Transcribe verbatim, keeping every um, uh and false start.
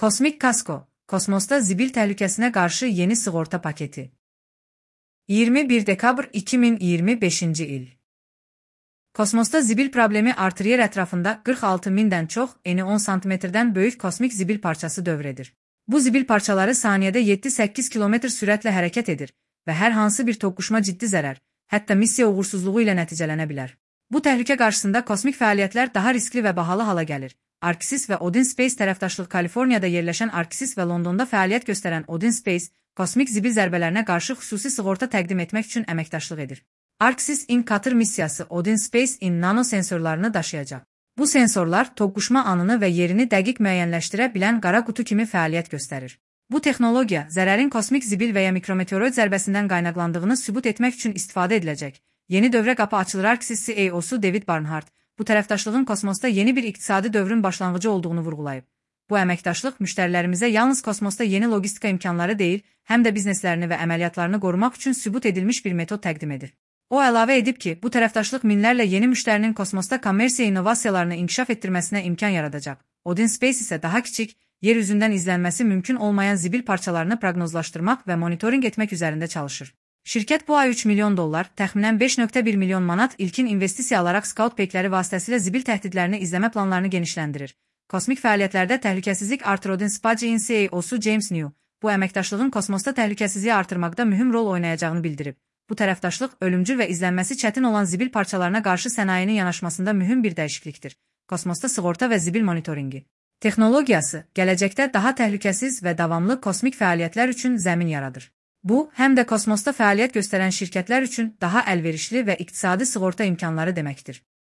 Kosmik Kasko, kosmosta zibil təhlükəsinə qarşı yeni sığorta paketi. iyirmi bir dekabr iki min iyirmi beşinci il. Kosmosta zibil problemi artır yer ətrafında qırx altı mindən çox, eni on santimetrdən böyük kosmik zibil parçası dövr edir. Bu zibil parçaları saniyədə yeddi səkkiz kilometr sürətlə hərəkət edir və hər hansı bir toqquşma ciddi zərər, hətta missiya uğursuzluğu ilə nəticələnə bilər. Bu təhlükə qarşısında kosmik fəaliyyətlər daha riskli və bahalı hala gəlir. Arxis və Odin Space tərəfdaşlıq Kaliforniyada yerləşən Arxis və Londonda fəaliyyət göstərən Odin Space, kosmik zibil zərbələrinə qarşı xüsusi sığorta təqdim etmək üçün əməkdaşlıq edir. Arxis in Katır missiyası Odin Space in Nano sensorlarını daşıyacaq. Bu sensorlar toqquşma anını və yerini dəqiq müəyyənləşdirə bilən qara qutu kimi fəaliyyət göstərir. Bu texnologiya zərərin kosmik zibil və ya mikrometeoroid zərbəsindən qaynaqlandığını sübut etmək üçün istifadə ediləcək. Yeni dövrə qapı açılır. Arxis C E O-su David Barnhart bu tərəfdaşlığın kosmosda yeni bir iqtisadi dövrün başlanğıcı olduğunu vurğulayıb. Bu əməkdaşlıq müştərilərimizə yalnız kosmosda yeni logistika imkanları deyil, həm də bizneslərini və əməliyyatlarını qorumaq üçün sübut edilmiş bir metod təqdim edir. O əlavə edib ki, bu tərəfdaşlıq minlərlə yeni müştərinin kosmosda kommersiya innovasiyalarını inkişaf etdirməsinə imkan yaradacaq. Odin Space isə daha kiçik, yer üzündən izlənməsi mümkün olmayan zibil parçalarını proqnozlaşdırmaq və monitorinq etmək üzərində çalışır. Şirkət bu ay üç milyon dollar, təxminən beş nöqtə bir milyon manat ilkin investisiya alaraq Scout Peykləri vasitəsilə zibil təhdidlərini izləmə planlarını genişləndirir. Kosmik fəaliyyətlərdə təhlükəsizlik artır. Odin Space-in C E O-su James New, bu əməkdaşlığın kosmosda təhlükəsizliyi artırmaqda mühüm rol oynayacağını bildirib. Bu tərəfdaşlıq ölümcül və izlənməsi çətin olan zibil parçalarına qarşı sənayinin yanaşmasında mühüm bir dəyişiklikdir. Kosmosda sığorta və zibil monitorinqi texnologiyası gələcəkdə daha təhlükəsiz və davamlı kosmik fəaliyyətlər üçün zəmin yaradır. Bu, həm də kosmosda fəaliyyət göstərən şirkətlər üçün daha əlverişli və iqtisadi sığorta imkanları deməkdir.